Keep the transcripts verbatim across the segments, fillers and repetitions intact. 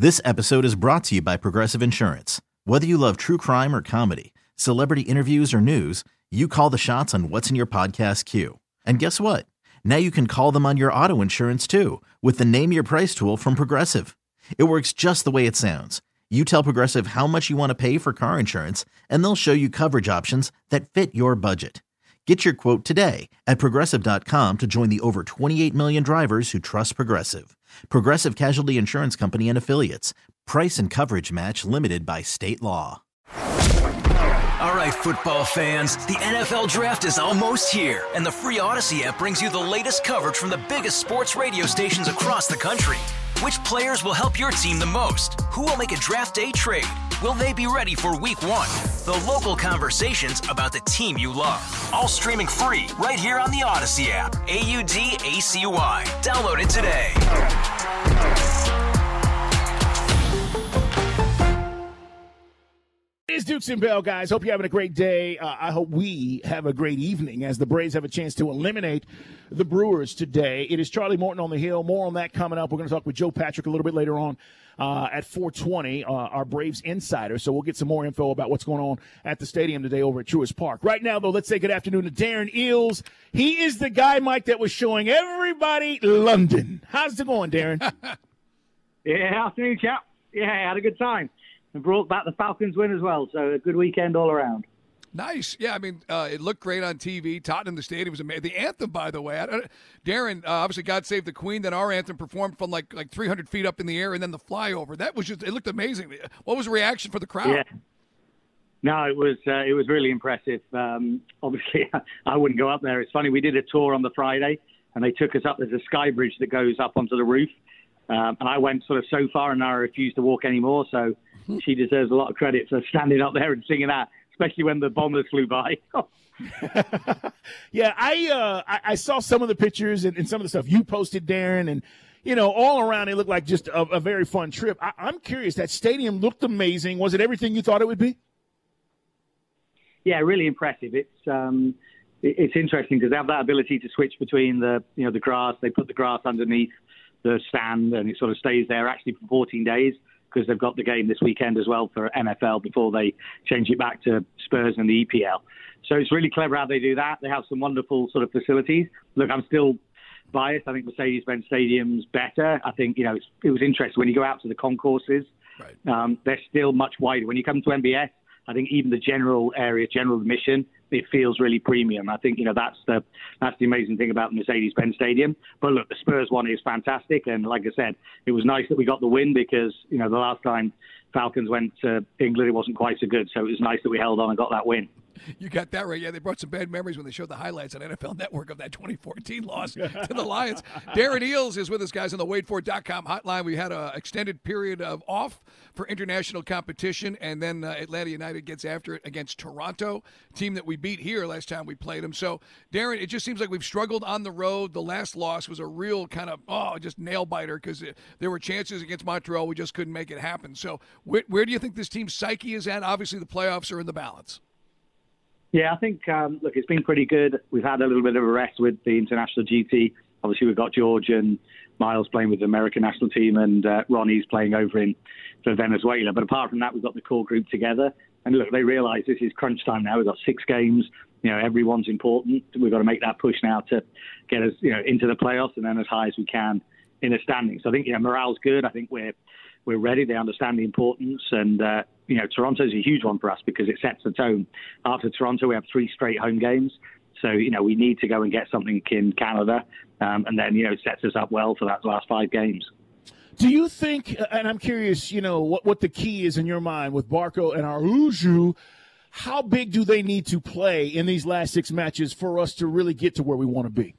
This episode is brought to you by Progressive Insurance. Whether you love true crime or comedy, celebrity interviews or news, you call the shots on what's in your podcast queue. And guess what? Now you can call them on your auto insurance too with the Name Your Price tool from Progressive. It works just the way it sounds. You tell Progressive how much you want to pay for car insurance, and they'll show you coverage options that fit your budget. Get your quote today at Progressive dot com to join the over twenty-eight million drivers who trust Progressive. Progressive Casualty Insurance Company and Affiliates. Price and coverage match limited by state law. All right, football fans, the N F L Draft is almost here, and the free Odyssey app brings you the latest coverage from the biggest sports radio stations across the country. Which players will help your team the most? Who will make a draft day trade? Will they be ready for week one? The local conversations about the team you love. All streaming free right here on the Odyssey app. A U D A C Y. Download it today. It's Dukes and Bell, guys. Hope you're having a great day. Uh, I hope we have a great evening as the Braves have a chance to eliminate the Brewers today. It is Charlie Morton on the Hill. More on that coming up. We're going to talk with Joe Patrick a little bit later on uh, at four twenty, uh, our Braves insider. So we'll get some more info about what's going on at the stadium today over at Truist Park. Right now, though, let's say good afternoon to Darren Eales. He is the guy, Mike, that was showing everybody London. How's it going, Darren? Yeah, afternoon, chap. Yeah, I had a good time. And brought back the Falcons win as well, so a good weekend all around. Nice. Yeah, I mean, uh, it looked great on T V. Tottenham, the stadium was amazing. The anthem, by the way. I, I, Darren, uh, obviously, God Save the Queen. Then our anthem performed from like like three hundred feet up in the air, and then the flyover. That was just, it looked amazing. What was the reaction for the crowd? Yeah. No, it was uh, it was really impressive. Um, obviously, I wouldn't go up there. It's funny, we did a tour on the Friday, and they took us up. There's a sky bridge that goes up onto the roof. Um, and I went sort of so far, and I refused to walk anymore, so she deserves a lot of credit for standing up there and singing that, especially when the bombers flew by. yeah, I, uh, I I saw some of the pictures and, and some of the stuff you posted, Darren, and, you know, all around it looked like just a, a very fun trip. I, I'm curious, that stadium looked amazing. Was it everything you thought it would be? Yeah, really impressive. It's um, it, it's interesting because they have that ability to switch between the, you know, the grass. They put the grass underneath the stand, and it sort of stays there actually for fourteen days because they've got the game this weekend as well for N F L before they change it back to Spurs and the E P L. So it's really clever how they do that. They have some wonderful sort of facilities. Look, I'm still biased. I think Mercedes-Benz Stadium's better. I think, you know, it's, it was interesting when you go out to the concourses, right. um, they're still much wider. When you come to M B S, I think even the general area, general admission, it feels really premium. I think, you know, that's the that's the amazing thing about the Mercedes-Benz Stadium. But look, the Spurs one is fantastic. And like I said, it was nice that we got the win because, you know, the last time Falcons went to England, it wasn't quite so good. So it was nice that we held on and got that win. You got that right. Yeah, they brought some bad memories when they showed the highlights on N F L Network of that twenty fourteen loss to the Lions. Darren Eales is with us, guys, on the Wade Ford dot com hotline. We had an extended period of off for international competition, and then uh, Atlanta United gets after it against Toronto, team that we beat here last time we played them. So, Darren, it just seems like we've struggled on the road. The last loss was a real kind of, oh, just nail-biter because there were chances against Montreal. We just couldn't make it happen. So where, where do you think this team's psyche is at? Obviously, the playoffs are in the balance. Yeah, I think, um, look, it's been pretty good. We've had a little bit of a rest with the international G T. Obviously, we've got George and Miles playing with the American national team, and uh, Ronnie's playing over in for Venezuela. But apart from that, we've got the core group together. And look, they realise this is crunch time now. We've got six games. You know, everyone's important. We've got to make that push now to get us, you know, into the playoffs and then as high as we can in the standings. So I think, you know, morale's good. I think we're we're ready. They understand the importance. And, uh, you know, Toronto's a huge one for us because it sets the tone. After Toronto, we have three straight home games. So, you know, we need to go and get something in Canada. Um, and then, you know, it sets us up well for that last five games. Do you think, and I'm curious, you know, what, what the key is in your mind with Barco and Araujo, how big do they need to play in these last six matches for us to really get to where we want to be?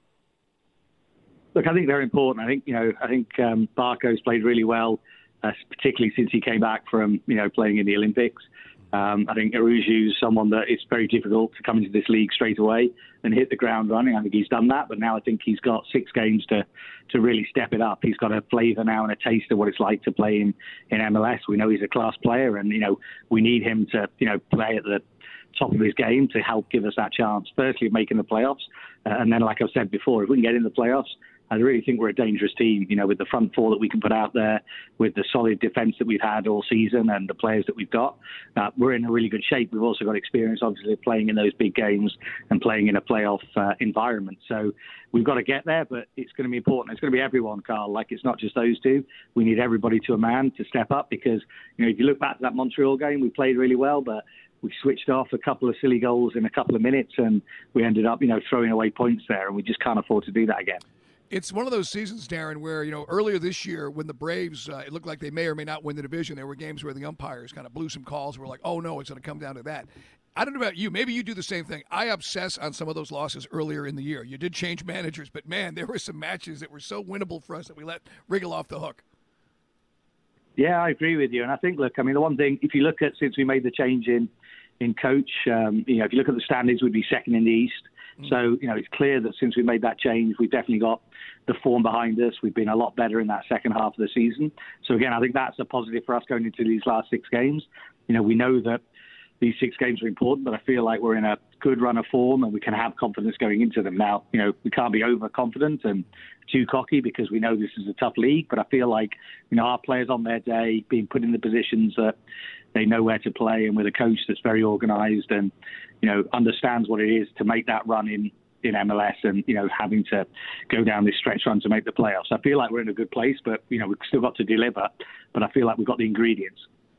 Look, I think they're important. I think, you know, I think um, Barco's played really well, uh, particularly since he came back from, you know, playing in the Olympics. Um, I think Araujo's someone that it's very difficult to come into this league straight away and hit the ground running. I think he's done that, but now I think he's got six games to, to really step it up. He's got a flavour now and a taste of what it's like to play in, in M L S. We know he's a class player, and, you know, we need him to, you know, play at the top of his game to help give us that chance, firstly, of making the playoffs. Uh, and then, like I've said before, if we can get in the playoffs, I really think we're a dangerous team, you know, with the front four that we can put out there, with the solid defence that we've had all season and the players that we've got. Uh, we're in a really good shape. We've also got experience, obviously, playing in those big games and playing in a playoff uh, environment. So we've got to get there, but it's going to be important. It's going to be everyone, Carl. Like, it's not just those two. We need everybody to a man to step up because, you know, if you look back to that Montreal game, we played really well, but we switched off a couple of silly goals in a couple of minutes and we ended up, you know, throwing away points there, and we just can't afford to do that again. It's one of those seasons, Darren, where, you know, earlier this year when the Braves, uh, it looked like they may or may not win the division, there were games where the umpires kind of blew some calls. We're like, oh, no, it's going to come down to that. I don't know about you. Maybe you do the same thing. I obsess on some of those losses earlier in the year. You did change managers, but, man, there were some matches that were so winnable for us that we let Riggle off the hook. Yeah, I agree with you. And I think, look, I mean, the one thing, if you look at since we made the change in, in coach, um, you know, if you look at the standings, we'd be second in the East. So, you know, it's clear that since we made that change, we've definitely got the form behind us. We've been a lot better in that second half of the season. So, again, I think that's a positive for us going into these last six games. You know, we know that these six games are important, but I feel like we're in a good run of form and we can have confidence going into them. Now, you know, we can't be overconfident and too cocky because we know this is a tough league, but I feel like, you know, our players on their day being put in the positions that they know where to play and with a coach that's very organised and, you know, understands what it is to make that run in, in M L S and, you know, having to go down this stretch run to make the playoffs. I feel like we're in a good place, but, you know, we've still got to deliver, but I feel like we've got the ingredients.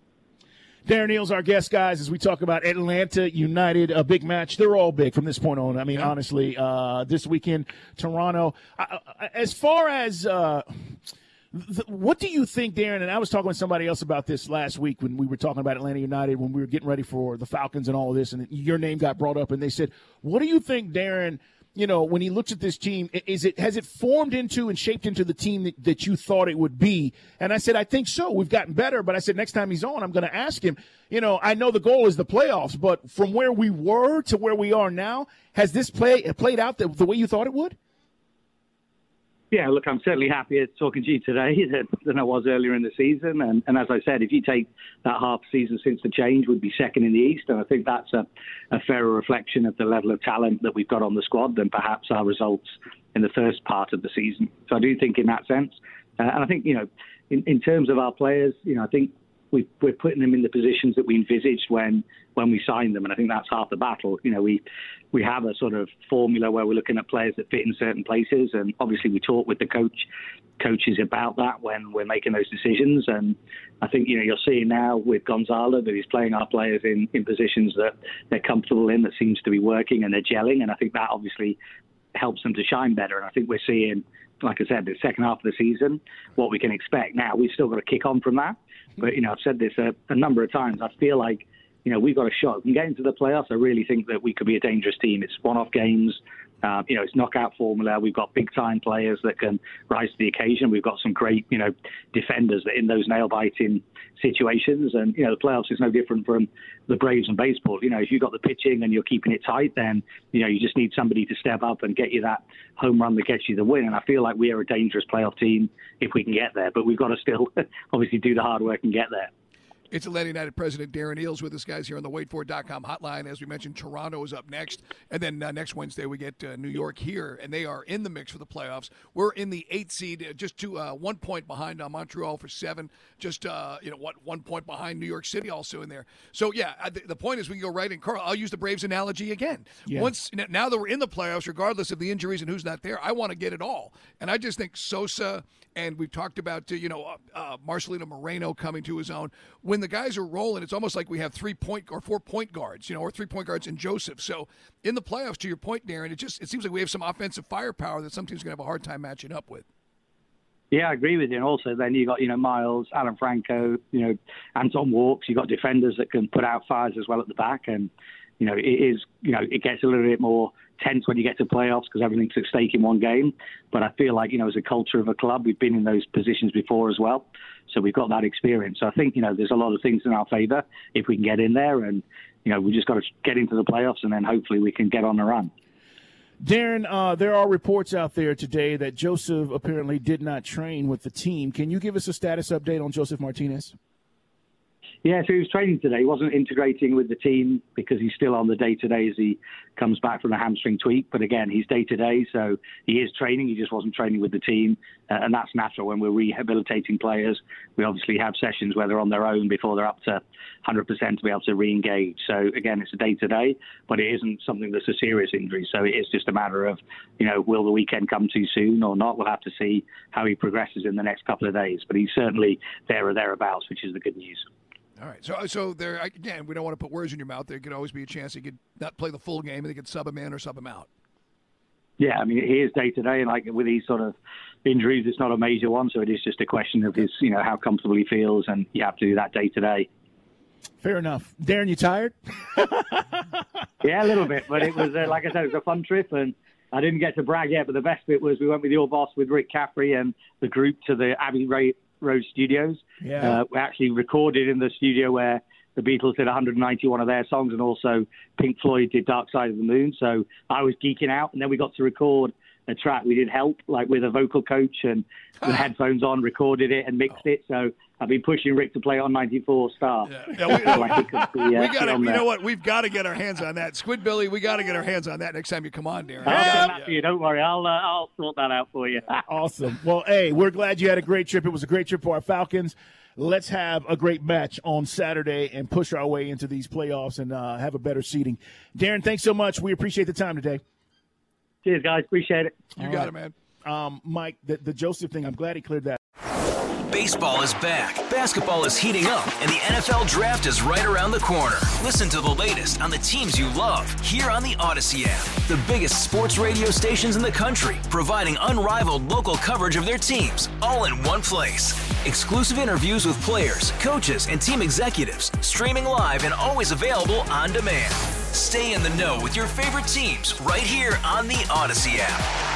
Darren Eales, our guest, guys, as we talk about Atlanta United, a big match. They're all big from this point on. I mean, yeah. honestly, uh, this weekend, Toronto. I, I, as far as uh, th- what do you think, Darren, and I was talking with somebody else about this last week when we were talking about Atlanta United, when we were getting ready for the Falcons and all of this, and your name got brought up, and they said, what do you think, Darren, you know, when he looks at this team, is it has it formed into and shaped into the team that, that you thought it would be? And I said, I think so. We've gotten better. But I said, next time he's on, I'm going to ask him, you know, I know the goal is the playoffs, but from where we were to where we are now, has this play played out the, the way you thought it would? Yeah, look, I'm certainly happier talking to you today than, than I was earlier in the season. And, and as I said, if you take that half season since the change, we'd be second in the East. And I think that's a, a fairer reflection of the level of talent that we've got on the squad than perhaps our results in the first part of the season. So I do think in that sense. Uh, and I think, you know, in, in terms of our players, you know, I think we, we're putting them in the positions that we envisaged when when we signed them, and I think that's half the battle. You know, we we have a sort of formula where we're looking at players that fit in certain places, and obviously we talk with the coach coaches about that when we're making those decisions. And I think, you know, you're seeing now with Gonzalo that he's playing our players in, in positions that they're comfortable in, that seems to be working, and they're gelling, and I think that obviously helps them to shine better. And I think we're seeing, like I said, the second half of the season, what we can expect. Now, we've still got to kick on from that. But, you know, I've said this a, a number of times. I feel like, you know, we've got a shot. If we can get into the playoffs, I really think that we could be a dangerous team. It's one-off games. Uh, you know, it's knockout formula. We've got big-time players that can rise to the occasion. We've got some great, you know, defenders that in those nail-biting situations. And, you know, the playoffs is no different from the Braves and baseball. You know, if you've got the pitching and you're keeping it tight, then, you know, you just need somebody to step up and get you that home run that gets you the win. And I feel like we are a dangerous playoff team if we can get there. But we've got to still obviously do the hard work and get there. It's Atlanta United President Darren Eales with us, guys, here on the wait for it dot com hotline. As we mentioned, Toronto is up next. And then uh, next Wednesday we get uh, New York here, and they are in the mix for the playoffs. We're in the eighth seed, uh, just to uh, one point behind uh, Montreal for seven, just uh, you know what, one point behind New York City also in there. So, yeah, uh, the, the point is we can go right in. Carl, I'll use the Braves analogy again. Yeah. Once Now that we're in the playoffs, regardless of the injuries and who's not there, I want to get it all. And I just think Sosa, and we've talked about, uh, you know, uh, uh, Marcelino Moreno coming to his own. When the guys are rolling, it's almost like we have three point or four point guards, you know, or three point guards in Joseph. So in the playoffs, to your point, Darren, it just it seems like we have some offensive firepower that some teams are going to have a hard time matching up with. Yeah, I agree with you. And also then you got, you know, Miles, Alan Franco, you know, Anton Walks. You got defenders that can put out fires as well at the back. And, you know, it is, you know, it gets a little bit more tense when you get to playoffs because everything's at stake in one game. But I feel like, you know, as a culture of a club, we've been in those positions before as well. So we've got that experience. So I think, you know, there's a lot of things in our favour if we can get in there. And, you know, we just got to get into the playoffs and then hopefully we can get on a run. Darren, uh, there are reports out there today that Joseph apparently did not train with the team. Can you give us a status update on Joseph Martinez? Yeah, so he was training today. He wasn't integrating with the team because he's still on the day-to-day as he comes back from a hamstring tweak. But again, he's day-to-day, so he is training. He just wasn't training with the team. Uh, and that's natural when we're rehabilitating players. We obviously have sessions where they're on their own before they're up to one hundred percent to be able to re-engage. So again, it's a day-to-day, but it isn't something that's a serious injury. So it is just a matter of, you know, will the weekend come too soon or not? We'll have to see how he progresses in the next couple of days. But he's certainly there or thereabouts, which is the good news. All right. So, so there again, we don't want to put words in your mouth. There could always be a chance he could not play the full game and they could sub him in or sub him out. Yeah, I mean, he is day to day, and like with these sort of injuries, it's not a major one, so it is just a question of his, you know, how comfortable he feels, and you have to do that day to day. Fair enough. Darren, you tired? Yeah, a little bit, but it was, uh, like I said, it was a fun trip, and I didn't get to brag yet, but the best bit was we went with your boss, with Rick Caffrey and the group, to the Abbey Road Studios. Yeah. Uh, we actually recorded in the studio where the Beatles did one hundred ninety-one of their songs, and also Pink Floyd did Dark Side of the Moon. So I was geeking out, and then we got to record a track. We did Help, like with a vocal coach and the headphones on, recorded it and mixed it. So I've been pushing Rick to play on ninety-four Star. Yeah, yeah, we, so I could be, uh, we got to, you there. know what? We've got to get our hands on that. Squid Billy, we got to get our hands on that next time you come on, Darren. I'll Yeah. send that for you. Don't worry. I'll, uh, I'll sort that out for you. Awesome. Well, hey, we're glad you had a great trip. It was a great trip for our Falcons. Let's have a great match on Saturday and push our way into these playoffs and uh, have a better seeding. Darren, thanks so much. We appreciate the time today. Cheers, guys. Appreciate it. You All got right. it, man. Um, Mike, the, the Joseph thing, I'm glad he cleared that. Baseball is back, basketball is heating up, and the N F L Draft is right around the corner. Listen to the latest on the teams you love here on the Odyssey app. The biggest sports radio stations in the country, providing unrivaled local coverage of their teams, all in one place. Exclusive interviews with players, coaches, and team executives, streaming live and always available on demand. Stay in the know with your favorite teams right here on the Odyssey app.